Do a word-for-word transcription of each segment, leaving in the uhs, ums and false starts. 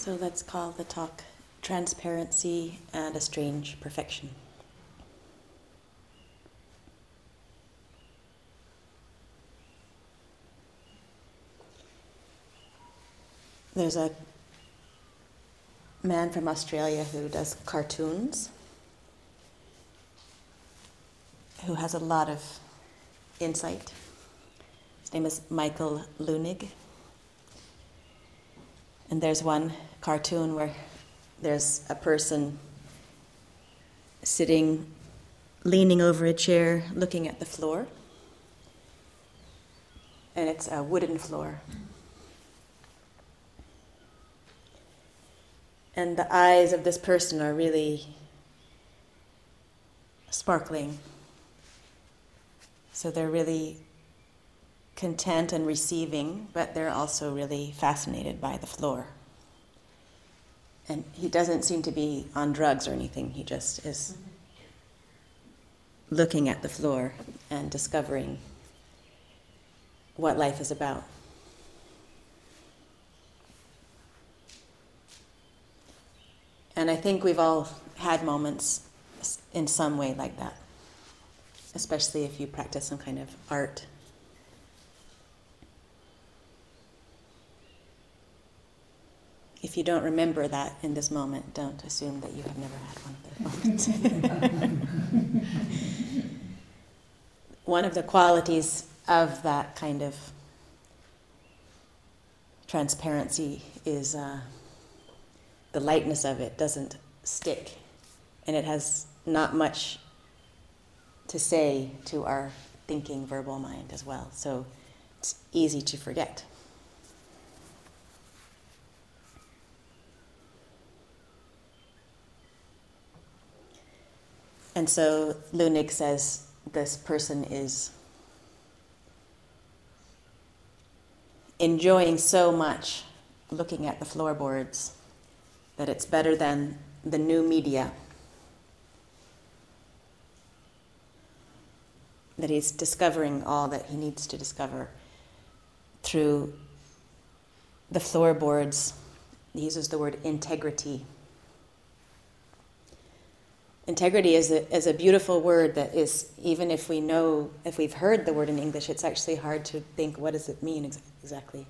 So let's call the talk Transparency and a Strange Perfection. There's a man from Australia who does cartoons, who has a lot of insight. His name is Michael Leunig. And there's one cartoon where there's a person sitting, leaning over a chair, looking at the floor. And it's a wooden floor. And the eyes of this person are really sparkling. So they're really content and receiving, but they're also really fascinated by the floor. And he doesn't seem to be on drugs or anything. He just is looking at the floor and discovering what life is about. And I think we've all had moments in some way like that, especially if you practice some kind of art. If you don't remember that in this moment, don't assume that you have never had one of those moments. One of the qualities of that kind of transparency is uh, the lightness of it doesn't stick, and it has not much to say to our thinking verbal mind as well, so it's easy to forget. And so Leunig says this person is enjoying so much looking at the floorboards that it's better than the new media, that he's discovering all that he needs to discover through the floorboards. He uses the word integrity. Integrity is a, is a beautiful word that is, even if we know, if we've heard the word in English, it's actually hard to think, what does it mean ex- exactly?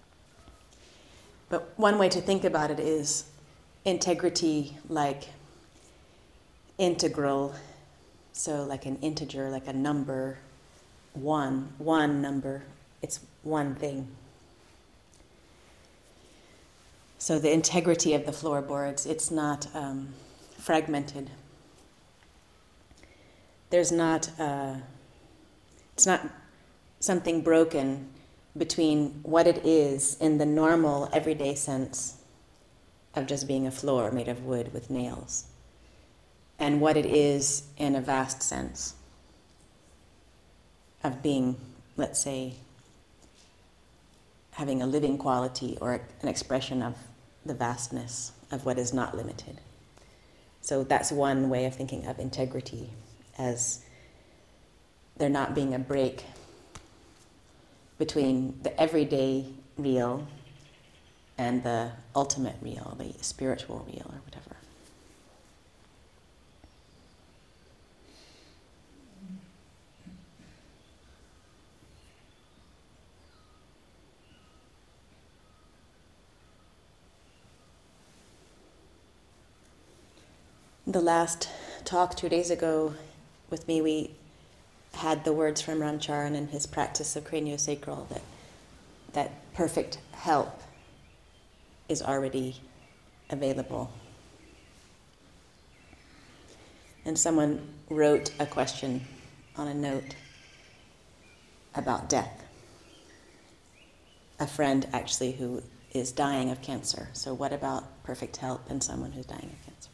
But one way to think about it is integrity like integral, so like an integer, like a number, one, one number, it's one thing. So the integrity of the floorboards, it's not um, fragmented. There's not, uh, it's not something broken between what it is in the normal, everyday sense of just being a floor made of wood with nails, and what it is in a vast sense of being, let's say, having a living quality or an expression of the vastness of what is not limited. So that's one way of thinking of integrity, as there not being a break between the everyday real and the ultimate real, the spiritual real, or whatever. The last talk two days ago with me, we had the words from Ramcharan and his practice of craniosacral that that perfect help is already available. And someone wrote a question on a note about death. A friend actually who is dying of cancer. So what about perfect help in someone who's dying of cancer?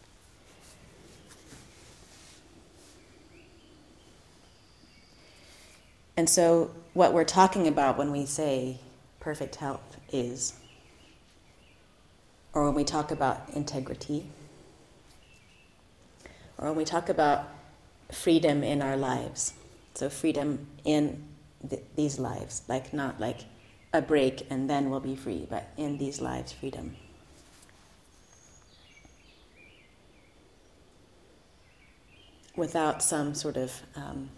And so what we're talking about when we say perfect help is, or when we talk about integrity, or when we talk about freedom in our lives, so freedom in th- these lives, like not like a break and then we'll be free, but in these lives, freedom. without some sort of um,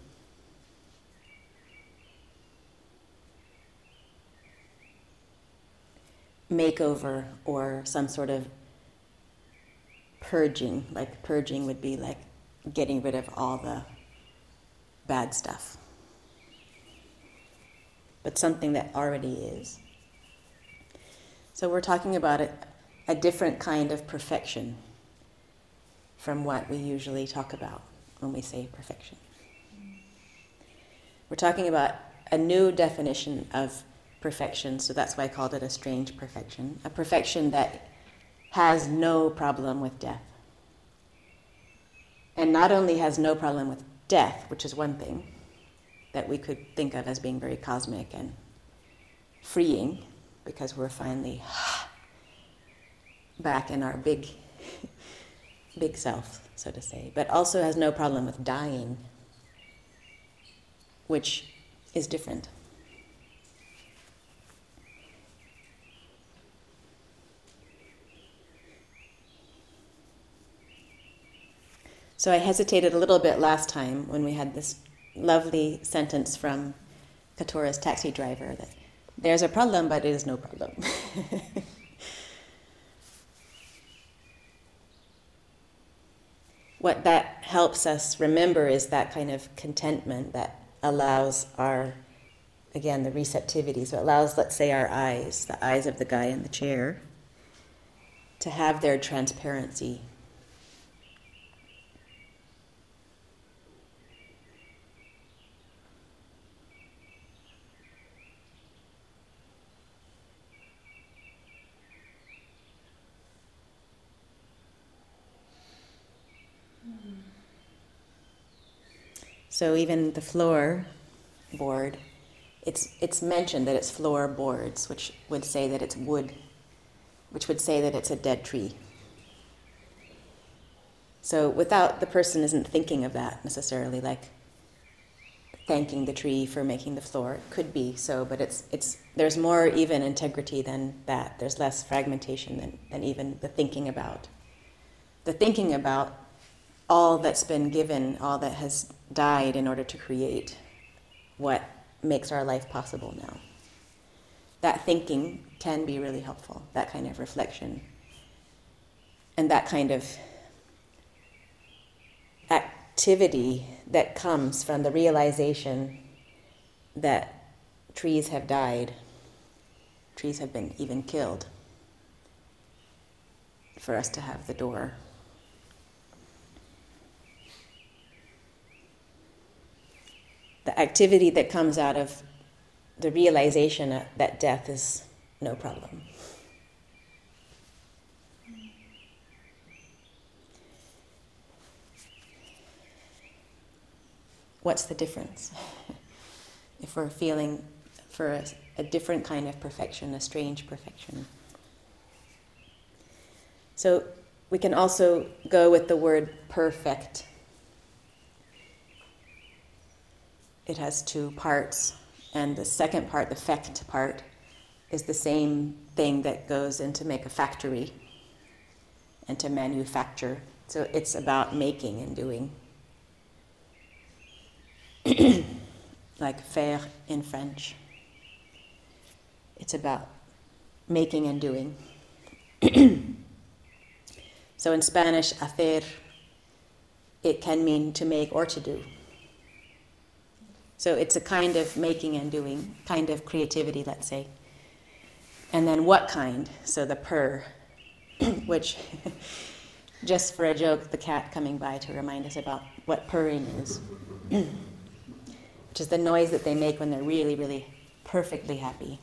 makeover or some sort of purging. Like purging would be like getting rid of all the bad stuff. But something that already is. So we're talking about a, a different kind of perfection from what we usually talk about when we say perfection. We're talking about a new definition of perfection, so that's why I called it a strange perfection. A perfection that has no problem with death. And not only has no problem with death, which is one thing that we could think of as being very cosmic and freeing, because we're finally back in our big, big self, so to say, but also has no problem with dying, which is different. So I hesitated a little bit last time when we had this lovely sentence from Katora's taxi driver that there's a problem, but it is no problem. What that helps us remember is that kind of contentment that allows our, again, the receptivity. So it allows, let's say, our eyes, the eyes of the guy in the chair, to have their transparency. So even the floor board, it's it's mentioned that it's floorboards, which would say that it's wood, which would say that it's a dead tree. So without, the person isn't thinking of that necessarily, like thanking the tree for making the floor. It could be so, but it's it's there's more even integrity than that. There's less fragmentation than, than even the thinking about. The thinking about all that's been given, all that has died in order to create what makes our life possible now. That thinking can be really helpful, that kind of reflection. And that kind of activity that comes from the realization that trees have died, trees have been even killed, for us to have the door. The activity that comes out of the realization that death is no problem. What's the difference? If we're feeling for a, a different kind of perfection, a strange perfection. So we can also go with the word perfect. It has two parts, and the second part, the fect part, is the same thing that goes into make a factory and to manufacture. So it's about making and doing. Like faire in French. It's about making and doing. So in Spanish, hacer, it can mean to make or to do. So it's a kind of making and doing, kind of creativity, let's say. And then what kind? So the purr, which, just for a joke, the cat coming by to remind us about what purring is, which is the noise that they make when they're really, really perfectly happy.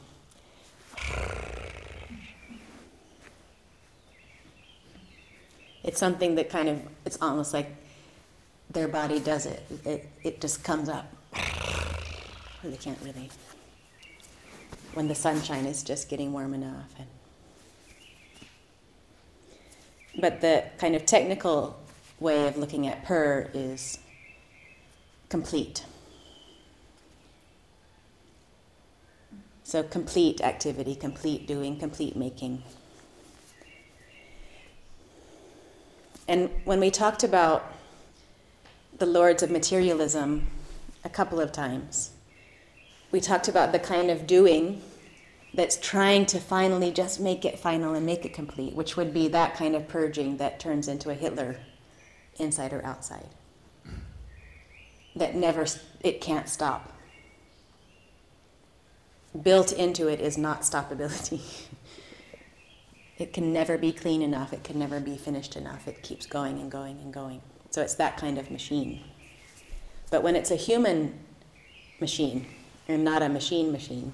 It's something that kind of, it's almost like their body does it. It, it just comes up. They can't really, when the sunshine is just getting warm enough. And, but the kind of technical way of looking at purr is complete. So complete activity, complete doing, complete making. And when we talked about the Lords of Materialism a couple of times. We talked about the kind of doing that's trying to finally just make it final and make it complete, which would be that kind of purging that turns into a Hitler, inside or outside. That never, it can't stop. Built into it is not stoppability. It can never be clean enough. It can never be finished enough. It keeps going and going and going. So it's that kind of machine. But when it's a human machine and not a machine machine,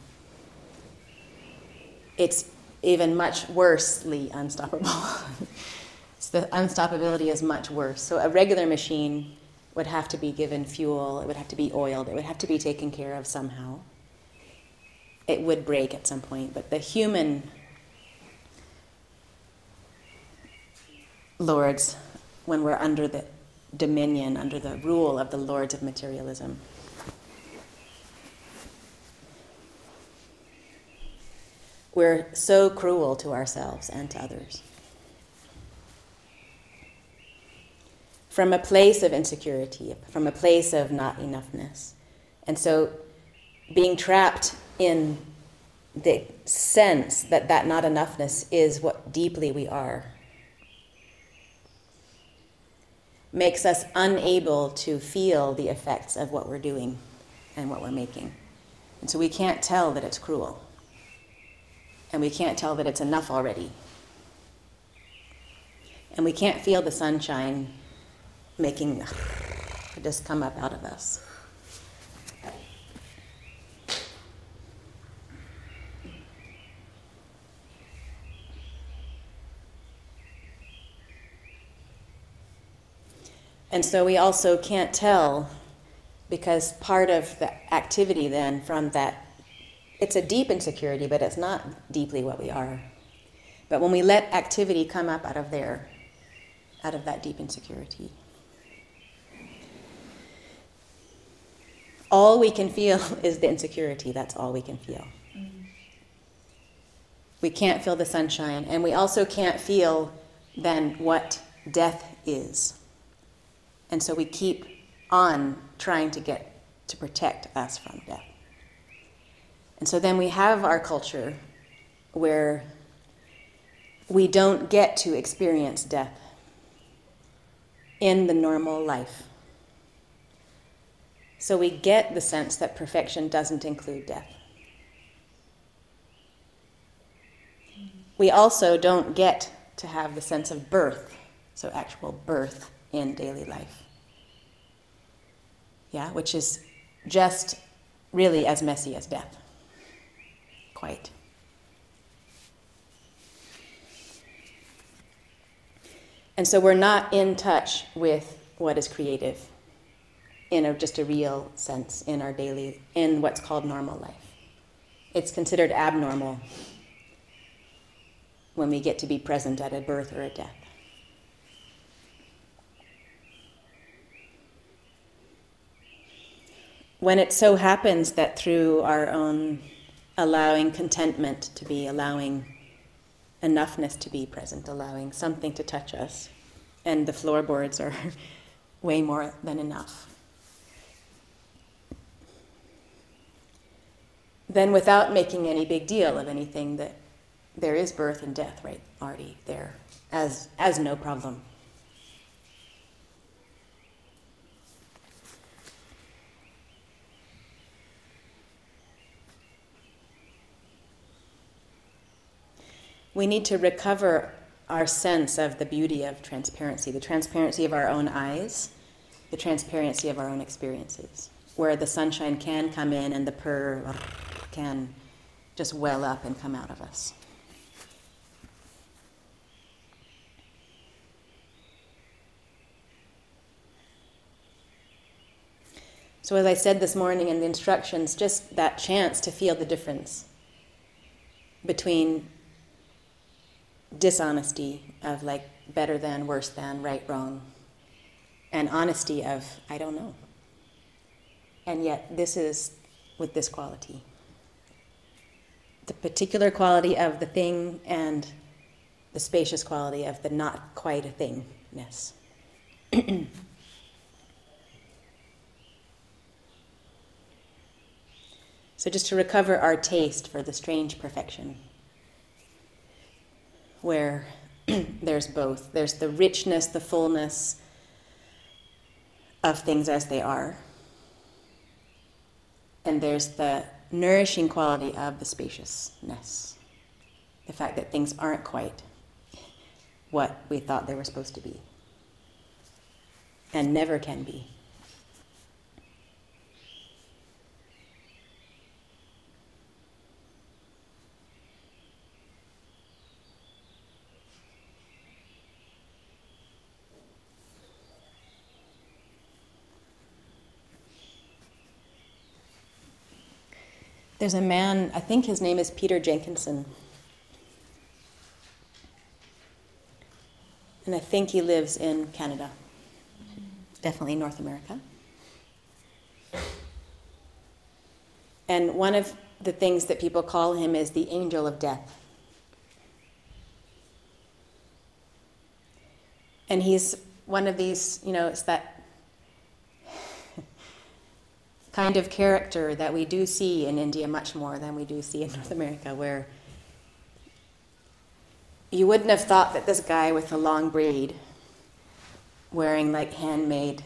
it's even much worsely unstoppable. So the unstoppability is much worse. So a regular machine would have to be given fuel. It would have to be oiled. It would have to be taken care of somehow. It would break at some point. But the human lords, when we're under the dominion, under the rule of the Lords of Materialism, we're so cruel to ourselves and to others. From a place of insecurity, from a place of not enoughness. And so being trapped in the sense that that not enoughness is what deeply we are makes us unable to feel the effects of what we're doing and what we're making. And so we can't tell that it's cruel. And we can't tell that it's enough already. And we can't feel the sunshine making just come up out of us. And so we also can't tell, because part of the activity then from that, it's a deep insecurity, but it's not deeply what we are. But when we let activity come up out of there, out of that deep insecurity, all we can feel is the insecurity. That's all we can feel. Mm-hmm. We can't feel the sunshine, and we also can't feel then what death is. And so we keep on trying to get to protect us from death. And so then we have our culture where we don't get to experience death in the normal life. So we get the sense that perfection doesn't include death. We also don't get to have the sense of birth, so actual birth in daily life. Yeah, which is just really as messy as death. Quite. And so we're not in touch with what is creative in a, just a real sense in our daily, in what's called normal life. It's considered abnormal when we get to be present at a birth or a death. When it so happens that through our own allowing contentment to be, allowing enoughness to be present, allowing something to touch us, and the floorboards are way more than enough, then without making any big deal of anything, that there is birth and death right already there as as no problem. We need to recover our sense of the beauty of transparency, the transparency of our own eyes, the transparency of our own experiences, where the sunshine can come in and the purr can just well up and come out of us. So as I said this morning in the instructions, just that chance to feel the difference between dishonesty of like better than, worse than, right, wrong, and honesty of I don't know. And yet this is with this quality. The particular quality of the thing and the spacious quality of the not quite a thingness. So just to recover our taste for the strange perfection, where there's both. There's the richness, the fullness of things as they are. And there's the nourishing quality of the spaciousness. The fact that things aren't quite what we thought they were supposed to be. And never can be. There's a man, I think his name is Peter Jenkinson. And I think he lives in Canada. Definitely North America. And one of the things that people call him is the angel of death. And he's one of these, you know, it's that kind of character that we do see in India much more than we do see in North America, where you wouldn't have thought that this guy with a long braid, wearing like handmade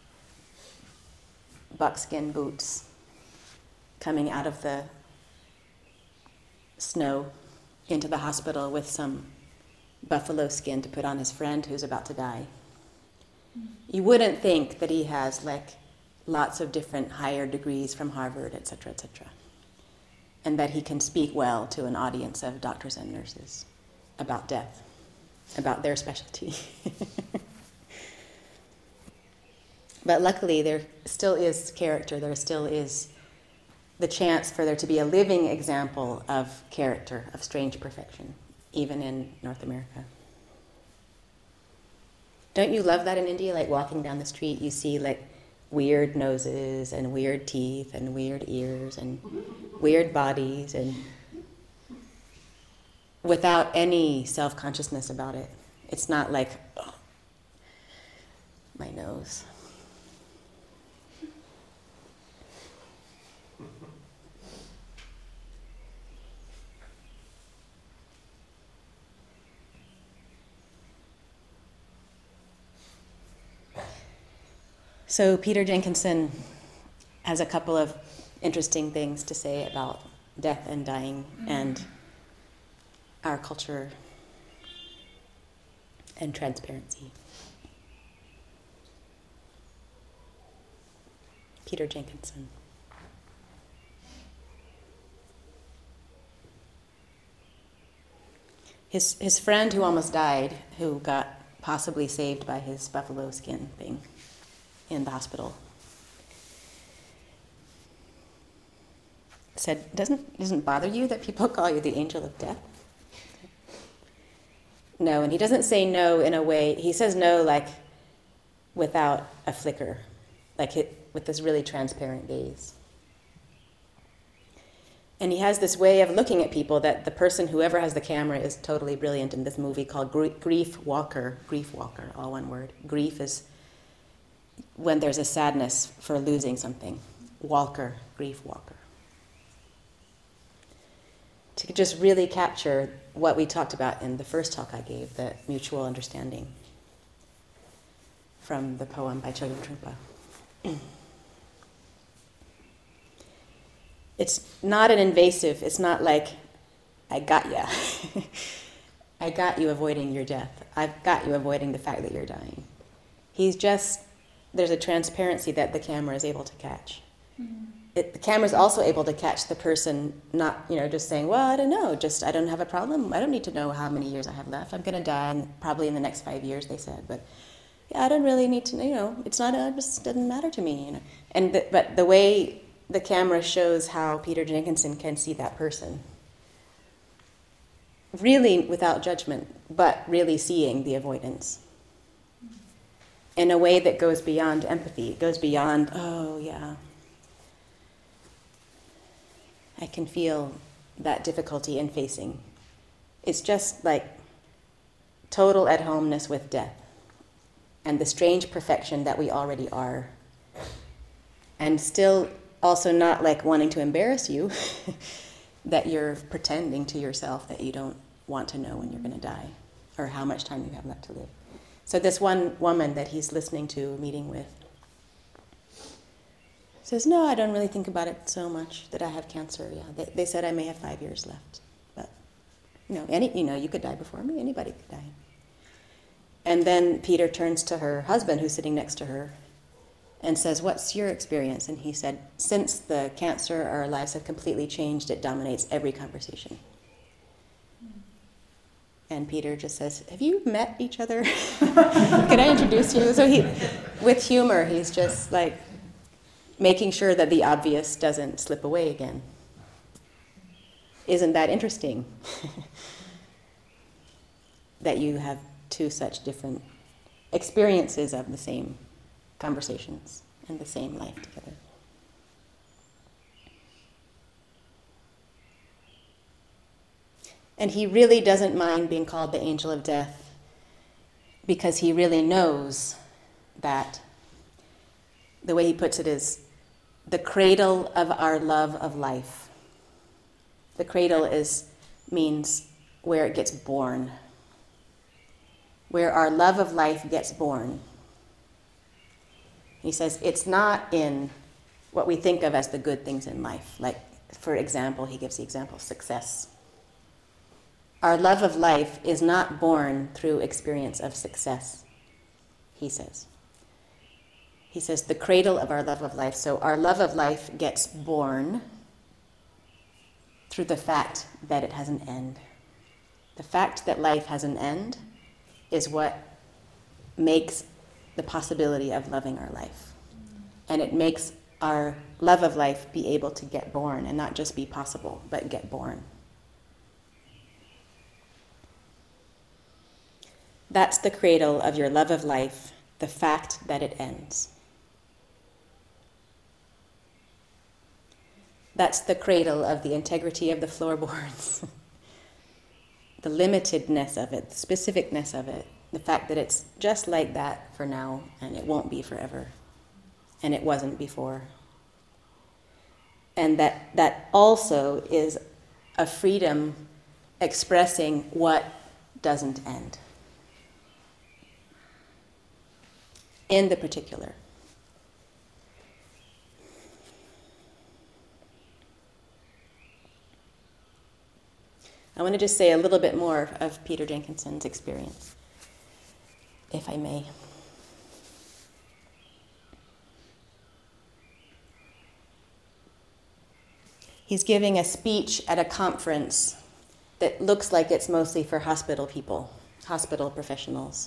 buckskin boots, coming out of the snow into the hospital with some buffalo skin to put on his friend who's about to die. You wouldn't think that he has like lots of different higher degrees from Harvard, et cetera, et cetera, and that he can speak well to an audience of doctors and nurses about death, about their specialty. But luckily, there still is character, there still is the chance for there to be a living example of character, of strange perfection, even in North America. Don't you love that in India? Like walking down the street, you see like weird noses and weird teeth and weird ears and weird bodies, and without any self-consciousness about it. It's not like, oh, my nose. So Peter Jenkinson has a couple of interesting things to say about death and dying and our culture and transparency. Peter Jenkinson. His, his friend who almost died, who got possibly saved by his buffalo skin thing in the hospital, said, doesn't doesn't bother you that people call you the angel of death? No, and he doesn't say no in a way, he says no like without a flicker, like it, with this really transparent gaze. And he has this way of looking at people that the person, whoever has the camera, is totally brilliant in this movie called Grief Walker. Grief Walker, all one word. Grief is when there's a sadness for losing something. Walker, Grief Walker. To just really capture what we talked about in the first talk I gave, the mutual understanding from the poem by Chogyam Trungpa. It's not an invasive, it's not like, I got ya. I got you avoiding your death. I've got you avoiding the fact that you're dying. He's just, there's a transparency that the camera is able to catch. Mm-hmm. It, the camera's also able to catch the person not, you know, just saying, well, I don't know, just, I don't have a problem. I don't need to know how many years I have left. I'm going to die in, probably in the next five years, they said. But yeah, I don't really need to, you know, it's not, it just doesn't matter to me, you know. And the, but the way the camera shows how Peter Jenkinson can see that person, really without judgment, but really seeing the avoidance in a way that goes beyond empathy. It goes beyond, oh yeah, I can feel that difficulty in facing. It's just like total at-homeness with death and the strange perfection that we already are, and still also not like wanting to embarrass you, that you're pretending to yourself that you don't want to know when you're going to die or how much time you have left to live. So this one woman that he's listening to, meeting with, says, no, I don't really think about it so much that I have cancer. Yeah, they, they said I may have five years left. But, you know, any, you know, you could die before me. Anybody could die. And then Peter turns to her husband, who's sitting next to her, and says, what's your experience? And he said, since the cancer, our lives have completely changed. It dominates every conversation. And Peter just says, have you met each other? Can I introduce you? So he, with humor, he's just like making sure that the obvious doesn't slip away again. Isn't that interesting? That you have two such different experiences of the same conversations and the same life together. And he really doesn't mind being called the angel of death because he really knows that, the way he puts it is, the cradle of our love of life. The cradle is means where it gets born, where our love of life gets born. He says it's not in what we think of as the good things in life. Like, for example, he gives the example of success. Our love of life is not born through experience of success, he says. He says the cradle of our love of life. So our love of life gets born through the fact that it has an end. The fact that life has an end is what makes the possibility of loving our life. And it makes our love of life be able to get born, and not just be possible, but get born. That's the cradle of your love of life, the fact that it ends. That's the cradle of the integrity of the floorboards, the limitedness of it, the specificness of it, the fact that it's just like that for now and it won't be forever, and it wasn't before. And that that also is a freedom expressing what doesn't end in the particular. I want to just say a little bit more of Peter Jenkinson's experience, if I may. He's giving a speech at a conference that looks like it's mostly for hospital people, hospital professionals,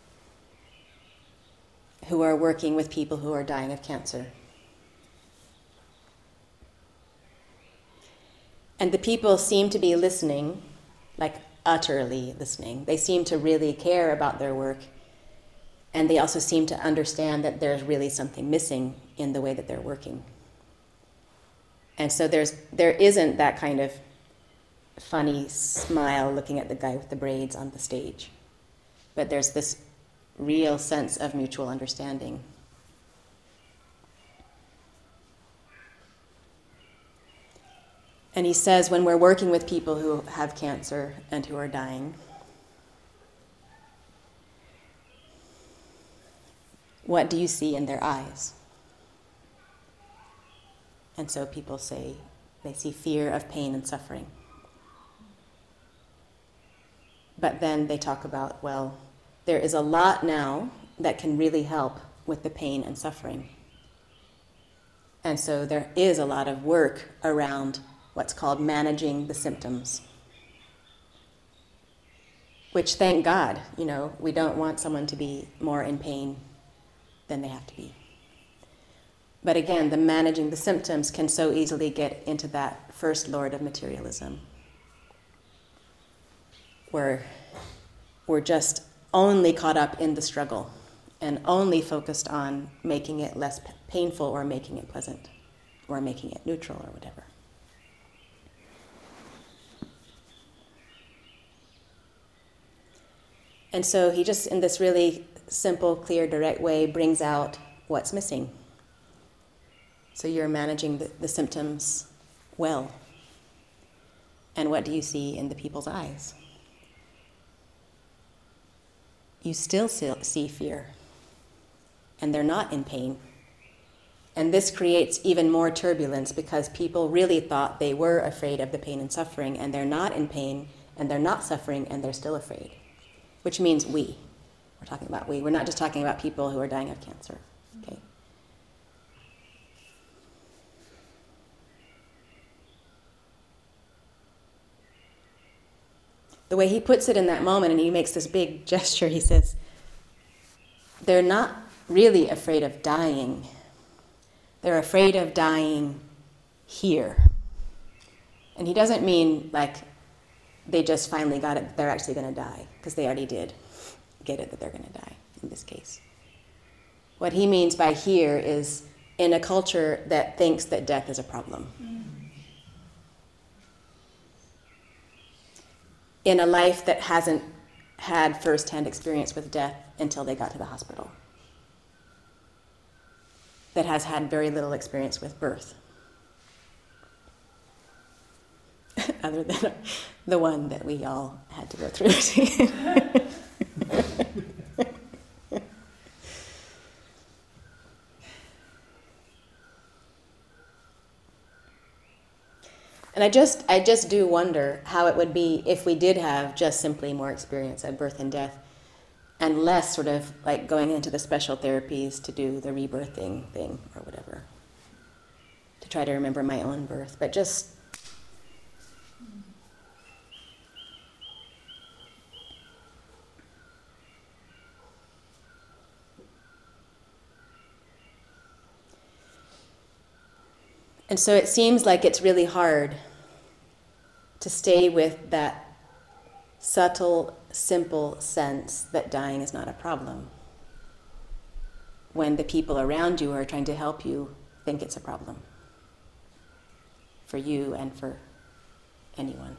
who are working with people who are dying of cancer. And the people seem to be listening, like utterly listening. They seem to really care about their work. And they also seem to understand that there's really something missing in the way that they're working. And so there's there isn't that kind of funny smile looking at the guy with the braids on the stage. But there's this real sense of mutual understanding. And he says when we're working with people who have cancer and who are dying, what do you see in their eyes? And so people say they see fear of pain and suffering. But then they talk about, well, there is a lot now that can really help with the pain and suffering. And so there is a lot of work around what's called managing the symptoms. Which, thank God, you know, we don't want someone to be more in pain than they have to be. But again, the managing the symptoms can so easily get into that first lord of materialism, where we're just only caught up in the struggle and only focused on making it less painful or making it pleasant or making it neutral or whatever. And so he just, in this really simple, clear, direct way, brings out what's missing. So you're managing the, the symptoms well. And what do you see in the people's eyes? You still see fear. And they're not in pain. And this creates even more turbulence because people really thought they were afraid of the pain and suffering, and they're not in pain, and they're not suffering, and they're still afraid. Which means we. We're talking about we. We're not just talking about people who are dying of cancer. Okay. The way he puts it in that moment, and he makes this big gesture, he says, they're not really afraid of dying. They're afraid of dying here. And he doesn't mean like they just finally got it, they're actually going to die, because they already did get it that they're going to die in this case. What he means by here is in a culture that thinks that death is a problem. In a life that hasn't had first-hand experience with death until they got to the hospital. That has had very little experience with birth. Other than the one that we all had to go through. And I just, I just do wonder how it would be if we did have just simply more experience at birth and death, and less sort of like going into the special therapies to do the rebirthing thing or whatever, to try to remember my own birth, but just and so it seems like it's really hard to stay with that subtle, simple sense that dying is not a problem when the people around you who are trying to help you think it's a problem for you and for anyone.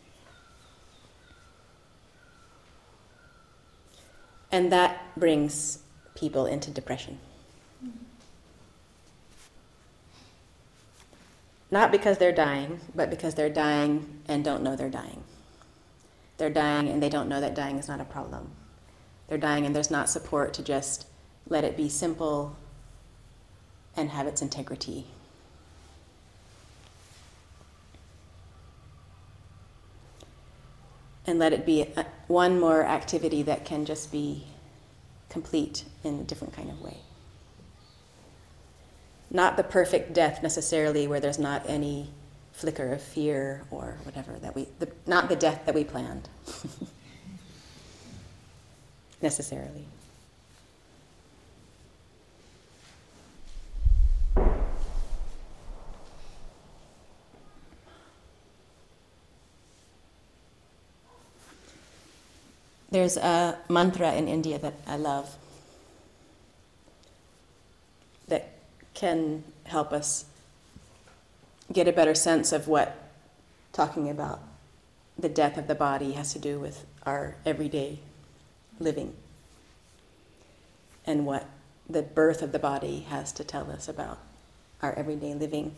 And that brings people into depression. Not because they're dying, but because they're dying and don't know they're dying. They're dying and they don't know that dying is not a problem. They're dying and there's not support to just let it be simple and have its integrity. And let it be a, one more activity that can just be complete in a different kind of way. Not the perfect death necessarily, where there's not any flicker of fear or whatever that we, the, not the death that we planned, necessarily. There's a mantra in India that I love that can help us get a better sense of what talking about the death of the body has to do with our everyday living and what the birth of the body has to tell us about our everyday living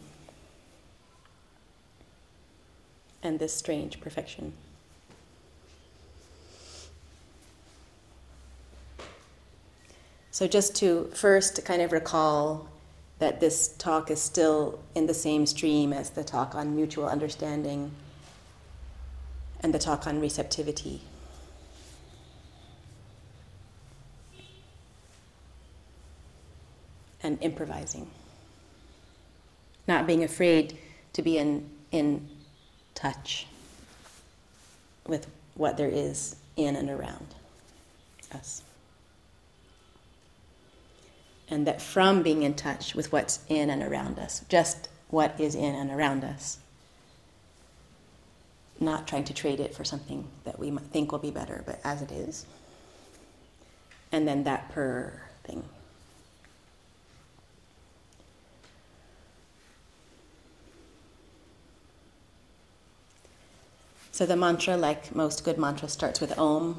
and this strange perfection. So just to first kind of recall that this talk is still in the same stream as the talk on mutual understanding and the talk on receptivity. And improvising. Not being afraid to be in, in touch with what there is in and around us. And that from being in touch with what's in and around us, just what is in and around us, not trying to trade it for something that we might think will be better, but as it is. And then that per thing. So the mantra, like most good mantras, starts with Om,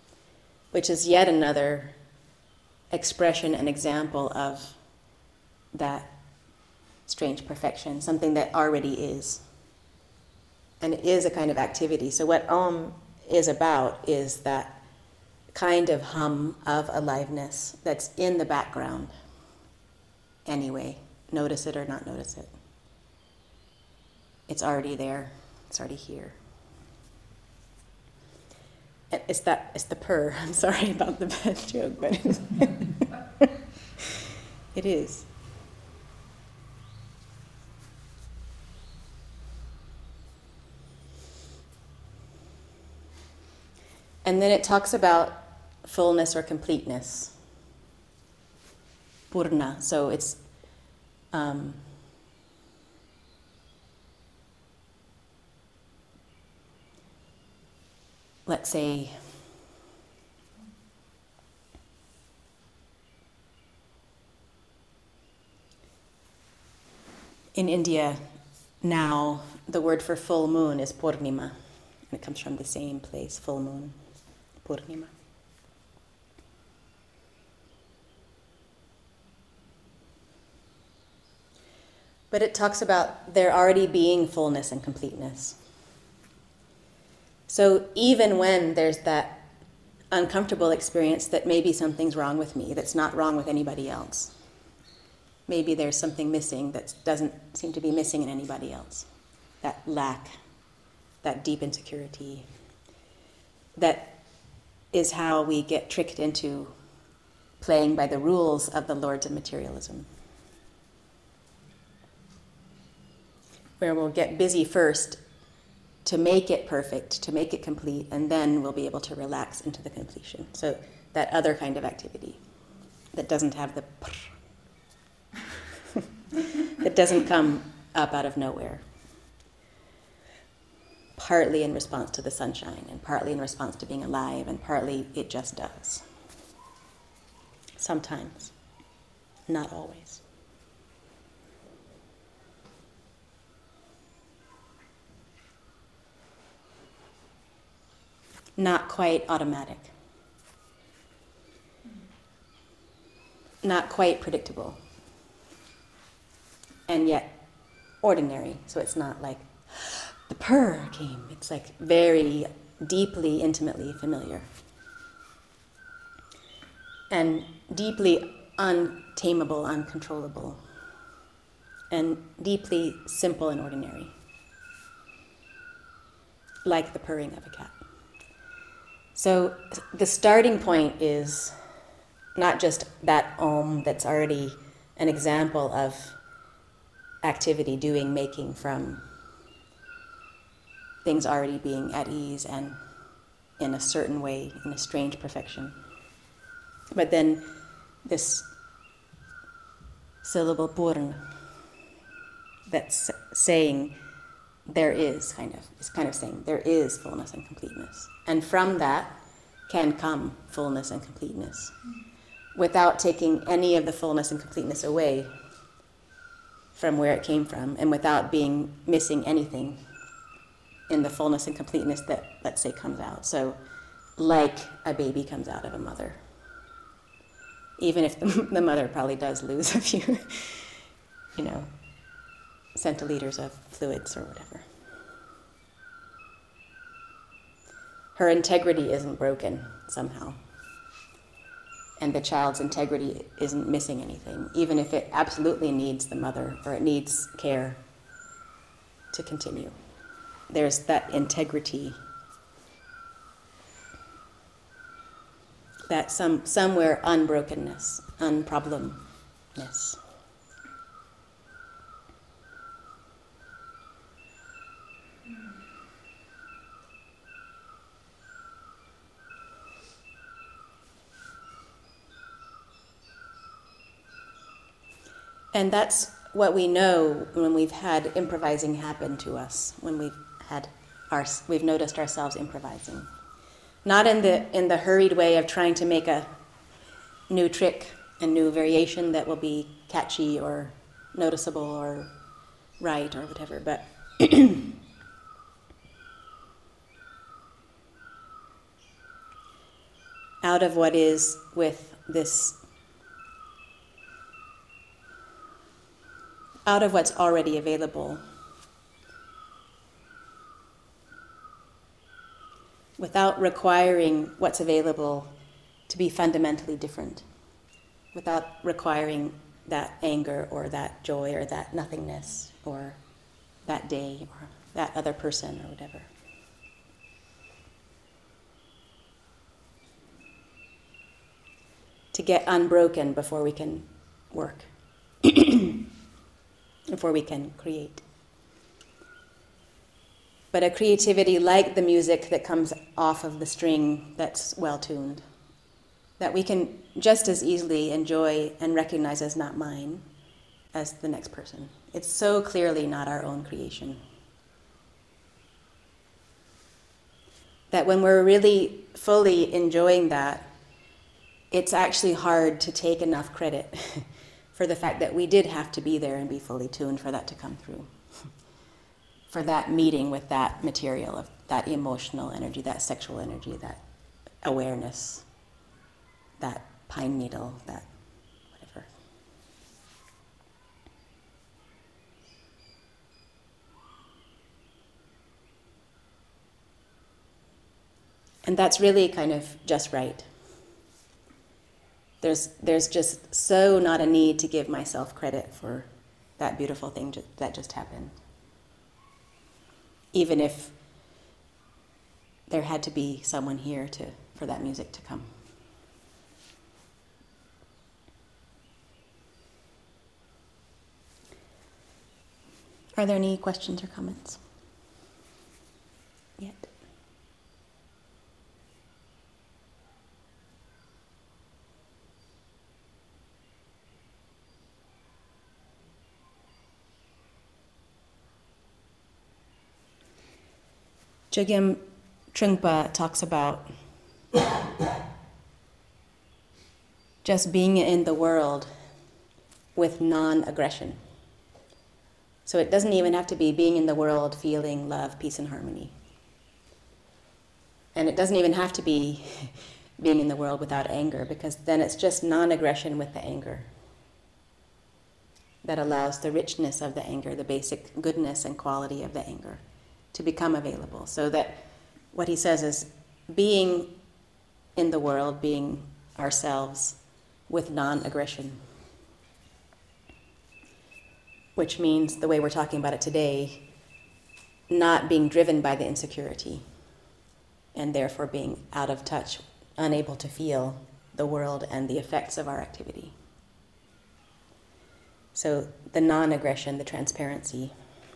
which is yet another expression and example of that strange perfection, something that already is. And it is a kind of activity. So what Om is about is that kind of hum of aliveness that's in the background anyway. Notice it or not notice it. It's already there. It's already here. It's that. It's the purr. I'm sorry about the bad joke, but it is. And then it talks about fullness or completeness. Purna. So it's um, let's say in India now the word for full moon is Purnima, and it comes from the same place, full moon, Purnima. But it talks about there already being fullness and completeness. So even when there's that uncomfortable experience that maybe something's wrong with me, that's not wrong with anybody else. Maybe there's something missing that doesn't seem to be missing in anybody else. That lack, that deep insecurity. That is how we get tricked into playing by the rules of the lords of materialism. Where we'll get busy first to make it perfect, to make it complete, and then we'll be able to relax into the completion. So that other kind of activity that doesn't have the that doesn't come up out of nowhere. Partly in response to the sunshine, and partly in response to being alive, and partly it just does. Sometimes, not always. Not quite automatic. Not quite predictable. And yet ordinary. So it's not like the purr came. It's like very deeply, intimately familiar. And deeply untamable, uncontrollable. And deeply simple and ordinary. Like the purring of a cat. So the starting point is not just that Om that's already an example of activity, doing, making from things already being at ease and in a certain way, in a strange perfection. But then this syllable Purna that's saying there is, kind of, is kind of saying there is fullness and completeness. And from that can come fullness and completeness without taking any of the fullness and completeness away from where it came from, and without being missing anything in the fullness and completeness that, let's say, comes out. So like a baby comes out of a mother. Even if the, the mother probably does lose a few, you know, centiliters of fluids or whatever. Her integrity isn't broken somehow. And the child's integrity isn't missing anything, even if it absolutely needs the mother or it needs care to continue. There's that integrity, that some somewhere unbrokenness, unproblemness. And that's what we know when we've had improvising happen to us, when we've had our, we've noticed ourselves improvising. Not in the in the hurried way of trying to make a new trick, a new variation that will be catchy or noticeable or right or whatever, but out of what is with this out of what's already available, without requiring what's available to be fundamentally different, without requiring that anger or that joy or that nothingness or that day or that other person or whatever. To get unbroken before we can work, before we can create. But a creativity like the music that comes off of the string that's well-tuned, that we can just as easily enjoy and recognize as not mine as the next person. It's so clearly not our own creation. That when we're really fully enjoying that, it's actually hard to take enough credit for the fact that we did have to be there and be fully tuned for that to come through. For that meeting with that material, of that emotional energy, that sexual energy, that awareness, that pine needle, that whatever. And that's really kind of just right. There's, there's just so not a need to give myself credit for that beautiful thing ju- that just happened. Even if there had to be someone here to, for that music to come. Are there any questions or comments yet? Chogyam Trungpa talks about just being in the world with non-aggression. So it doesn't even have to be being in the world feeling love, peace, and harmony. And it doesn't even have to be being in the world without anger, because then it's just non-aggression with the anger that allows the richness of the anger, the basic goodness and quality of the anger, to become available. So that what he says is being in the world, being ourselves with non-aggression, which means, the way we're talking about it today, not being driven by the insecurity and therefore being out of touch, unable to feel the world and the effects of our activity. So the non-aggression, the transparency,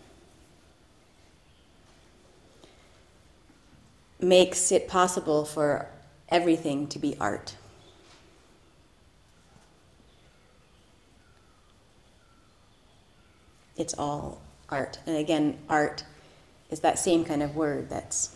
makes it possible for everything to be art. It's all art. And again, art is that same kind of word that's,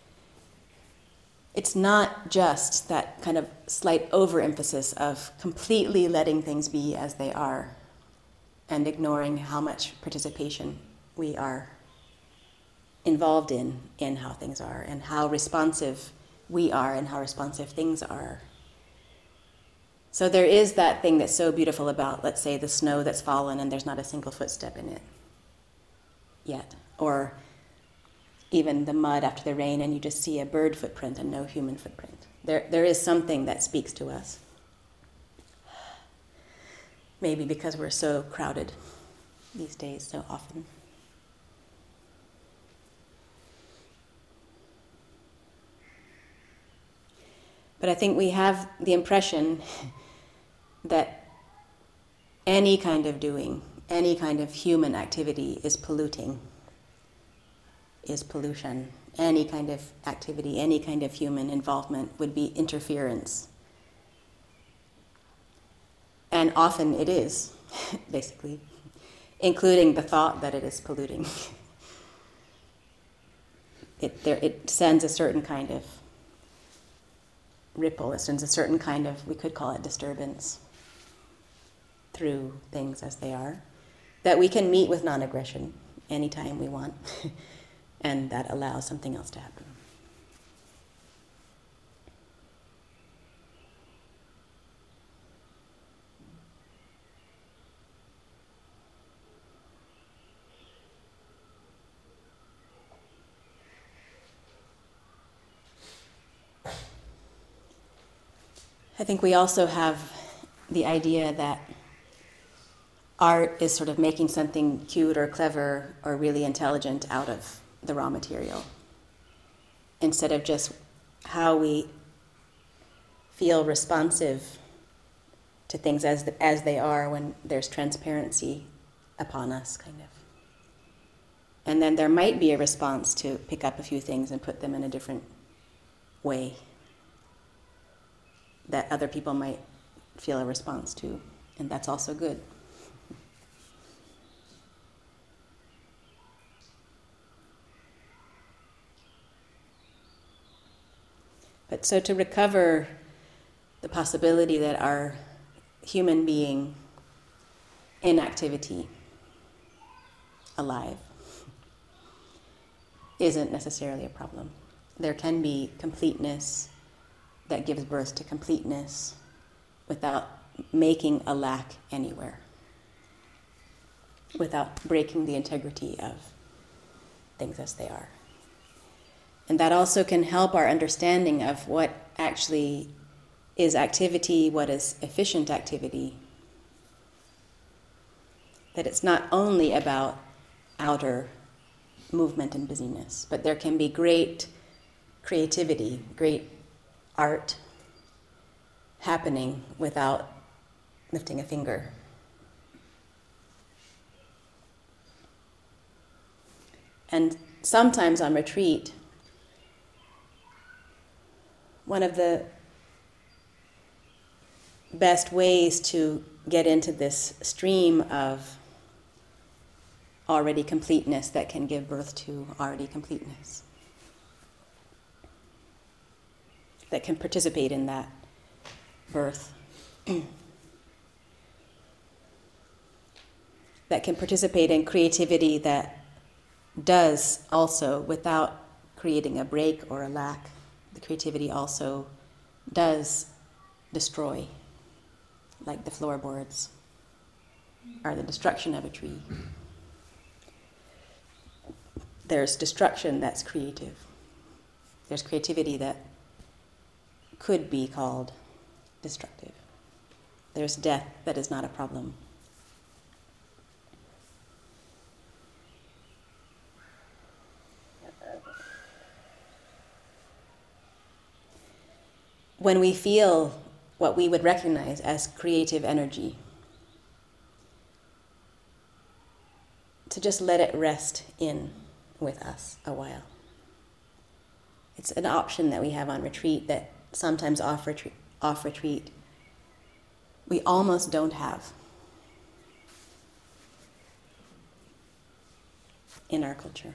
it's not just that kind of slight overemphasis of completely letting things be as they are and ignoring how much participation we are involved in in how things are and how responsive we are and how responsive things are. So there is that thing that's so beautiful about, let's say, the snow that's fallen and there's not a single footstep in it yet. Or even the mud after the rain and you just see a bird footprint and no human footprint. There, there is something that speaks to us. Maybe because we're so crowded these days so often. But I think we have the impression that any kind of doing, any kind of human activity is polluting, is pollution. Any kind of activity, any kind of human involvement would be interference. And often it is, basically, including the thought that it is polluting. It, there, it sends a certain kind of ripple, it sends a certain kind of, we could call it disturbance, through things as they are, that we can meet with non-aggression anytime we want, and that allows something else to happen. I think we also have the idea that art is sort of making something cute or clever or really intelligent out of the raw material, instead of just how we feel responsive to things as the, as they are when there's transparency upon us, kind of. And then there might be a response to pick up a few things and put them in a different way that other people might feel a response to, and that's also good. But so to recover the possibility that our human being in activity, alive, isn't necessarily a problem. There can be completeness that gives birth to completeness without making a lack anywhere, without breaking the integrity of things as they are. And that also can help our understanding of what actually is activity, what is efficient activity. That it's not only about outer movement and busyness, but there can be great creativity, great art happening without lifting a finger. And sometimes on retreat, one of the best ways to get into this stream of already completeness that can give birth to already completeness, that can participate in that birth, that can participate in creativity that does also, without creating a break or a lack, the creativity also does destroy, like the floorboards are the destruction of a tree. There's destruction that's creative. There's creativity that could be called destructive. There's death that is not a problem. When we feel what we would recognize as creative energy, to just let it rest in with us a while. It's an option that we have on retreat that sometimes off retreat, off retreat we almost don't have in our culture.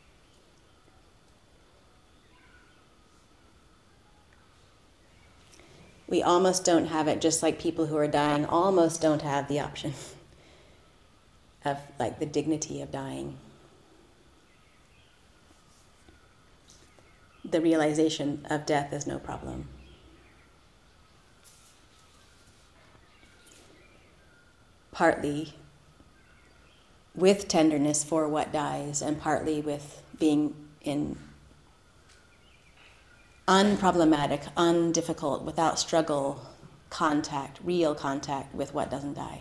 We almost don't have it, just like people who are dying almost don't have the option of, like, the dignity of dying. The realization of death is no problem. Partly with tenderness for what dies, and partly with being in unproblematic, undifficult, without struggle, contact, real contact with what doesn't die.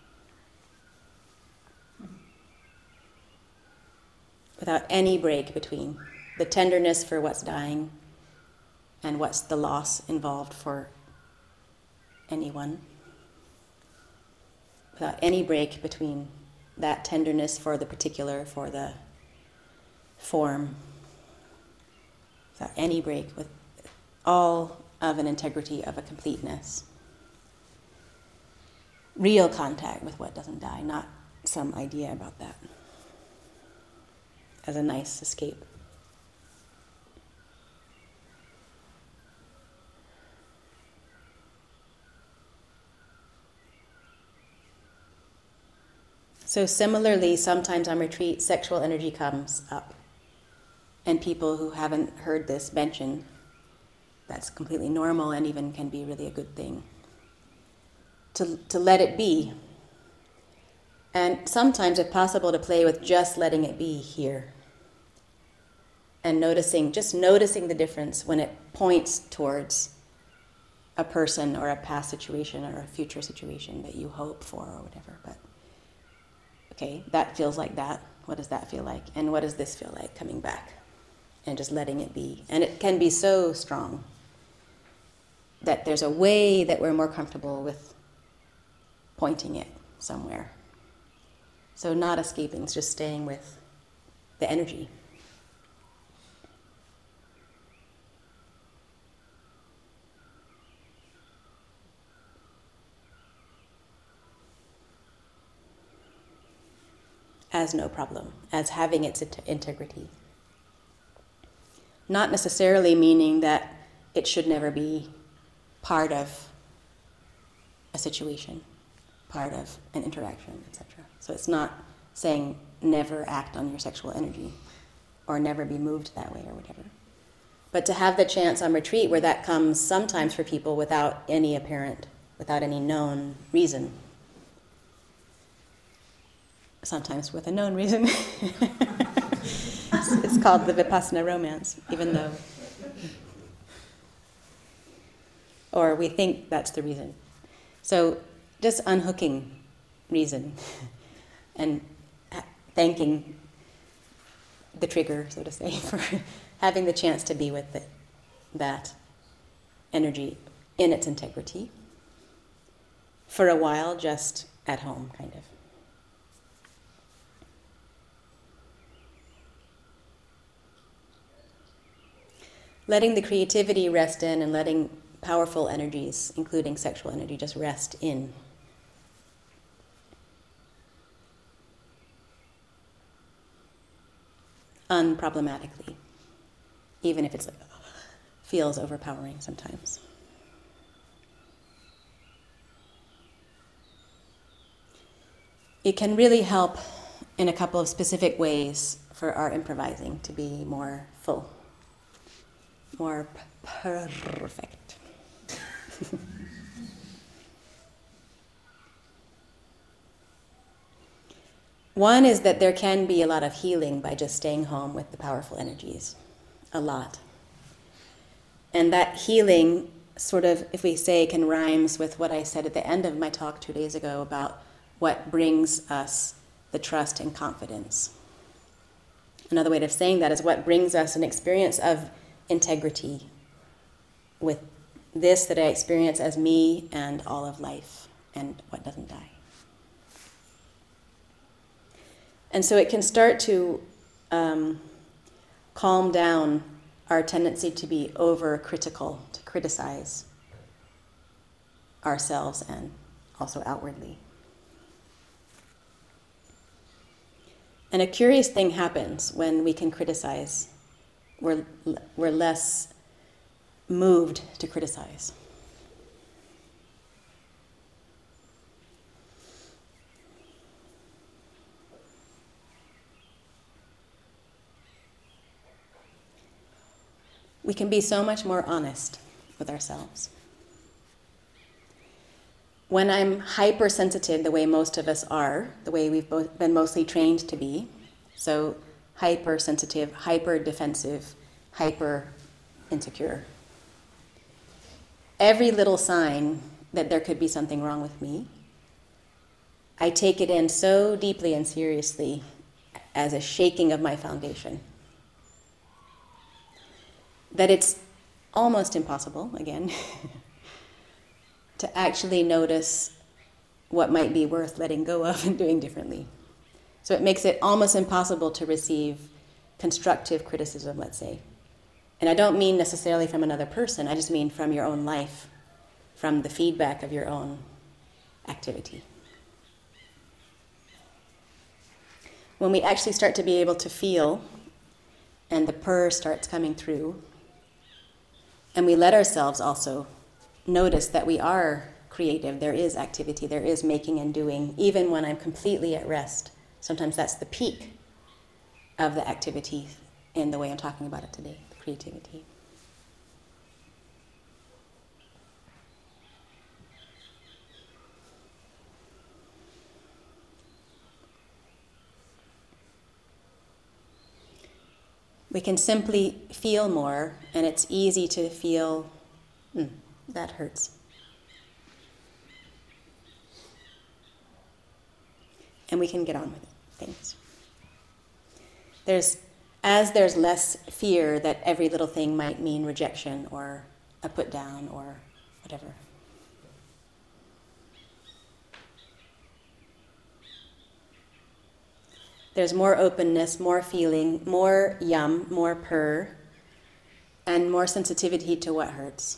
Without any break between the tenderness for what's dying and what's the loss involved for anyone. Without any break between that tenderness for the particular, for the form. Without any break, with all of an integrity of a completeness. Real contact with what doesn't die, not some idea about that as a nice escape. So similarly, sometimes on retreat, sexual energy comes up. And people who haven't heard this mentioned, that's completely normal and even can be really a good thing. To, to let it be. And sometimes, if possible, to play with just letting it be here. And noticing, just noticing the difference when it points towards a person or a past situation or a future situation that you hope for or whatever. But okay, that feels like that. What does that feel like? And what does this feel like coming back? And just letting it be. And it can be so strong that there's a way that we're more comfortable with pointing it somewhere. So not escaping, it's just staying with the energy. As no problem, as having its integrity. Not necessarily meaning that it should never be part of a situation, part of an interaction, et cetera. So it's not saying never act on your sexual energy or never be moved that way or whatever. But to have the chance on retreat where that comes sometimes for people without any apparent, without any known reason. Sometimes with a known reason. it's, it's called the Vipassana romance, even though, or we think that's the reason. So just unhooking reason and thanking the trigger, so to say, for having the chance to be with the, that energy in its integrity for a while, just at home, kind of. Letting the creativity rest in and letting powerful energies, including sexual energy, just rest in. Unproblematically, even if it feels overpowering sometimes. It can really help in a couple of specific ways for our improvising to be more full. More perfect. One is that there can be a lot of healing by just staying home with the powerful energies. A lot. And that healing sort of, if we say, can rhymes with what I said at the end of my talk two days ago about what brings us the trust and confidence. Another way of saying that is what brings us an experience of integrity with this that I experience as me and all of life and what doesn't die. And so it can start to um, calm down our tendency to be over-critical, to criticize ourselves and also outwardly. And a curious thing happens when we can criticize. We're, we're less moved to criticize. We can be so much more honest with ourselves. When I'm hypersensitive, the way most of us are, the way we've both been mostly trained to be, so hypersensitive, hyper-defensive, hyper-insecure. Every little sign that there could be something wrong with me, I take it in so deeply and seriously as a shaking of my foundation that it's almost impossible, again, to actually notice what might be worth letting go of and doing differently. So it makes it almost impossible to receive constructive criticism, let's say. And I don't mean necessarily from another person, I just mean from your own life, from the feedback of your own activity. When we actually start to be able to feel, and the purr starts coming through, and we let ourselves also notice that we are creative, there is activity, there is making and doing, even when I'm completely at rest. Sometimes that's the peak of the activity in the way I'm talking about it today, the creativity. We can simply feel more, and it's easy to feel, hmm, that hurts. And we can get on with things. There's, as there's less fear that every little thing might mean rejection or a put down or whatever. There's more openness, more feeling, more yum, more purr, and more sensitivity to what hurts.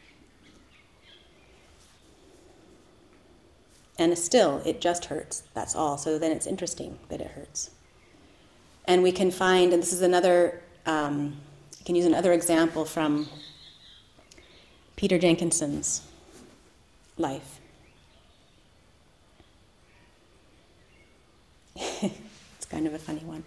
And still, it just hurts, that's all. So then it's interesting that it hurts. And we can find, and this is another, um, you can use another example from Peter Jenkinson's life. It's kind of a funny one.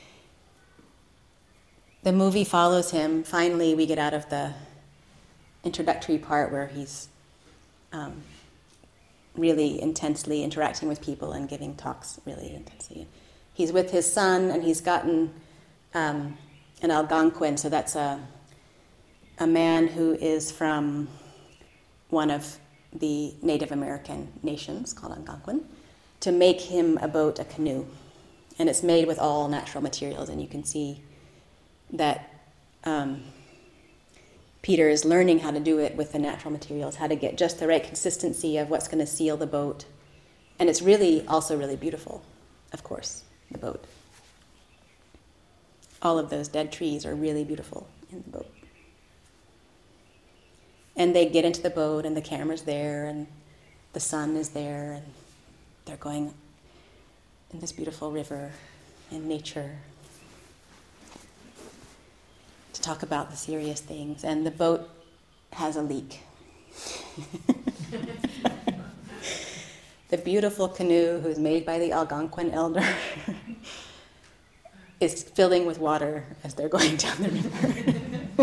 The movie follows him. Finally, we get out of the introductory part where he's um, really intensely interacting with people and giving talks really intensely. He's with his son, and he's gotten um, an Algonquin, so that's a, a man who is from one of the Native American nations called Algonquin, to make him a boat, a canoe. And it's made with all natural materials, and you can see that um, Peter is learning how to do it with the natural materials, how to get just the right consistency of what's going to seal the boat. And it's really also really beautiful, of course, the boat. All of those dead trees are really beautiful in the boat. And they get into the boat, and the camera's there, and the sun is there, and they're going in this beautiful river and nature to talk about the serious things. And the boat has a leak. The beautiful canoe, who's made by the Algonquin elder, is filling with water as they're going down the river.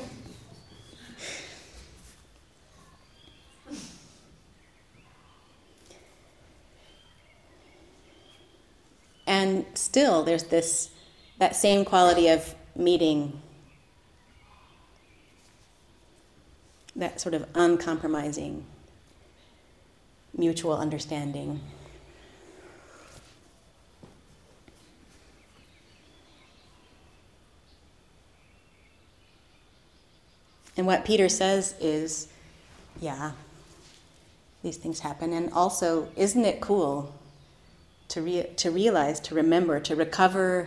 And still, there's this, that same quality of meeting, that sort of uncompromising mutual understanding. And what Peter says is, yeah, these things happen. And also, isn't it cool to re- to realize, to remember, to recover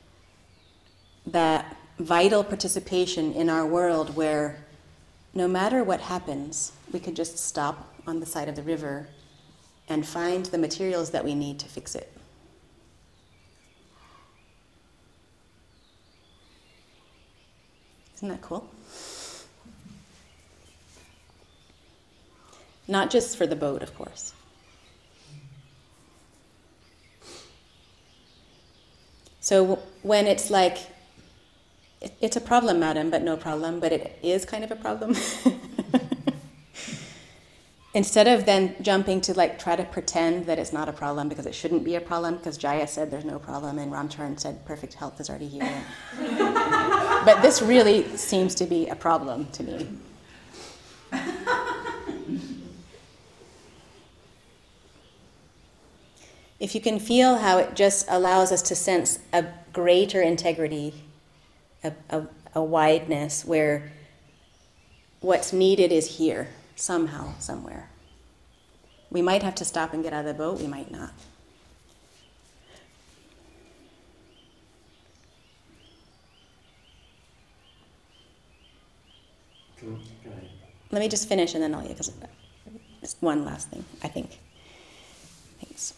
that vital participation in our world where no matter what happens, we could just stop on the side of the river and find the materials that we need to fix it. Isn't that cool? Not just for the boat, of course. So when it's like, it, it's a problem, madam, but no problem, but it is kind of a problem. Instead of then jumping to like try to pretend that it's not a problem because it shouldn't be a problem, because Jaya said there's no problem and Ramcharan said perfect health is already here. But this really seems to be a problem to me. If you can feel how it just allows us to sense a greater integrity, a, a, a wideness where what's needed is here, somehow, somewhere. We might have to stop and get out of the boat, we might not. Go ahead. Let me just finish and then I'll, because just one last thing, I think. Thanks.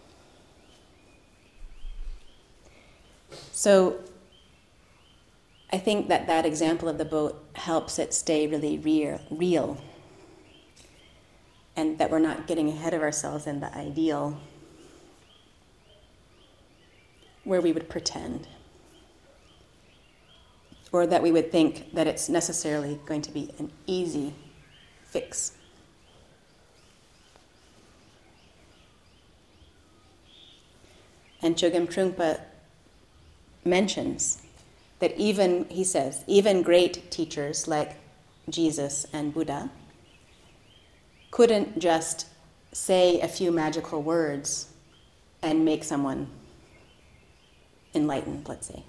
So I think that that example of the boat helps it stay really real, real, and that we're not getting ahead of ourselves in the ideal where we would pretend, or that we would think that it's necessarily going to be an easy fix. And Chogyam Trungpa mentions that even, he says, even great teachers like Jesus and Buddha couldn't just say a few magical words and make someone enlightened, let's say.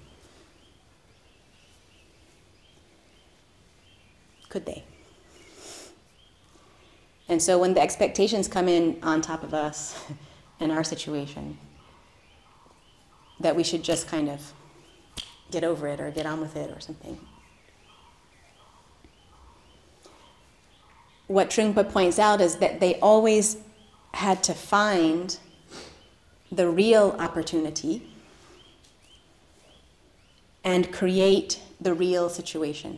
Could they? And so when the expectations come in on top of us in our situation, that we should just kind of get over it or get on with it or something. What Trungpa points out is that they always had to find the real opportunity and create the real situation.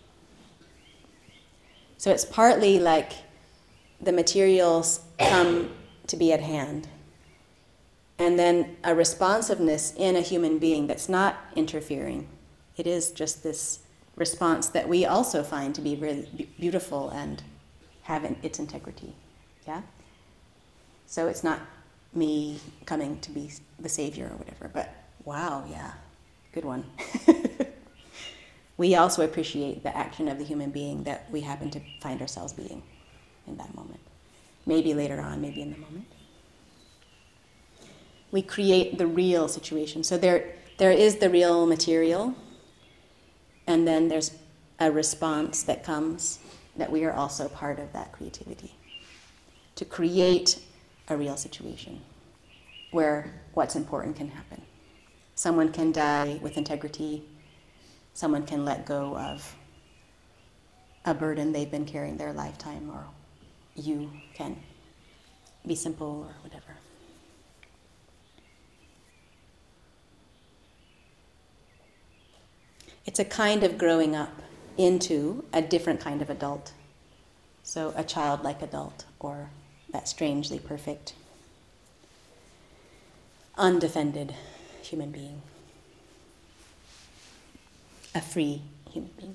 So it's partly like the materials come to be at hand, and then a responsiveness in a human being that's not interfering. It is just this response that we also find to be really be- beautiful and have in its integrity. Yeah? So it's not me coming to be the savior or whatever, but wow, yeah, good one. We also appreciate the action of the human being that we happen to find ourselves being in that moment. Maybe later on, maybe in the moment. We create the real situation. So there, there is the real material, and then there's a response that comes that we are also part of that creativity. To create a real situation where what's important can happen. Someone can die with integrity. Someone can let go of a burden they've been carrying their lifetime, or you can be simple or whatever. It's a kind of growing up into a different kind of adult. So a childlike adult, or that strangely perfect, undefended human being. A free human being.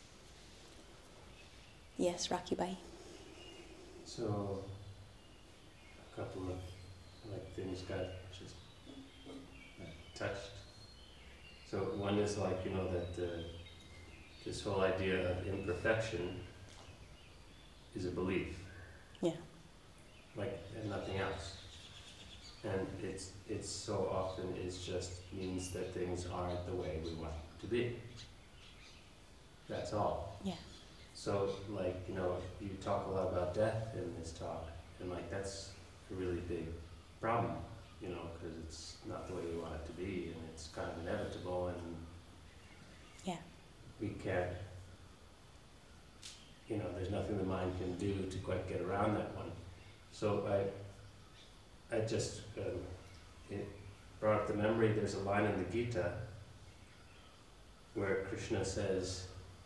Yes, Rakibai. So, a couple of like things got just like, touched. So one is like, you know, that uh, this whole idea of imperfection is a belief. Yeah. Like, and nothing else. And it's it's so often it's just means that things aren't the way we want them to be. That's all. Yeah. So, like, you know, you talk a lot about death in this talk, and like that's a really big problem, you know, because it's not the way we want it to be, and it's kind of inevitable, and yeah, we can't, you know, there's nothing the mind can do to quite get around that one. So I, I just, um, it brought up the memory. There's a line in the Gita where Krishna says,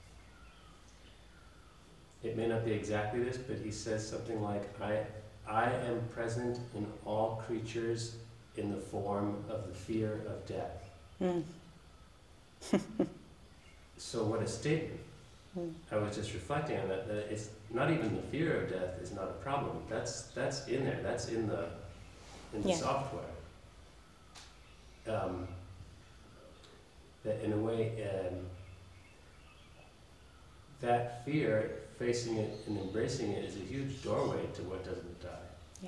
it may not be exactly this, but he says something like, I, I am present in all creatures in the form of the fear of death. Mm. So what a statement. Mm. I was just reflecting on that, that it's not even the fear of death is not a problem. That's that's in there. That's in the in the yeah. software. Um, that in a way, um, that fear, facing it and embracing it, is a huge doorway to what doesn't die. Yeah.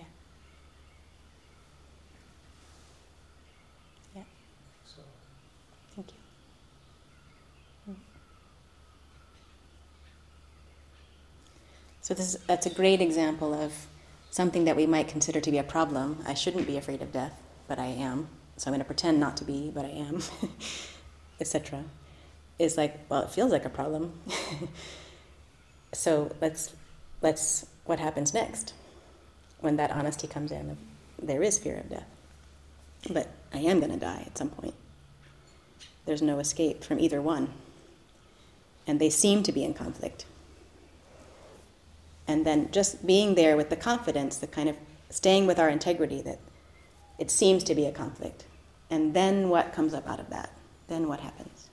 Yeah. So. Thank you. Mm. So this is, that's a great example of something that we might consider to be a problem. I shouldn't be afraid of death, but I am. So I'm going to pretend not to be, but I am, et cetera. Is like, well, it feels like a problem. So let's, let's, what happens next when that honesty comes in? There is fear of death, but I am going to die at some point. There's no escape from either one, and they seem to be in conflict. And then just being there with the confidence, the kind of staying with our integrity that it seems to be a conflict. And then what comes up out of that? Then what happens?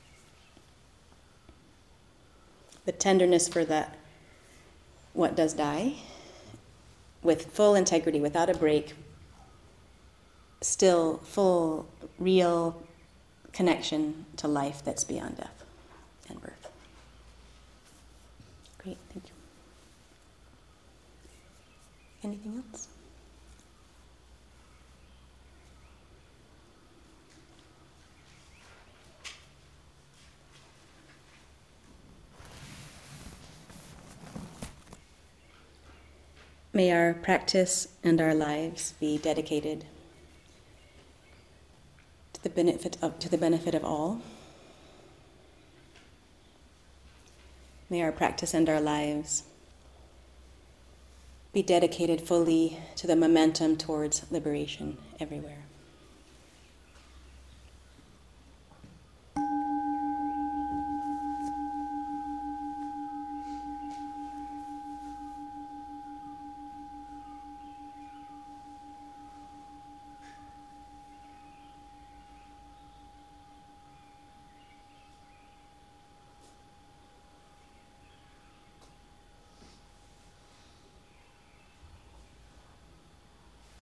The tenderness for that, what does die, with full integrity, without a break, still full, real connection to life that's beyond death and birth. Great, thank you. Anything else? May our practice and our lives be dedicated to the benefit of, to the benefit of all. May our practice and our lives be dedicated fully to the momentum towards liberation everywhere.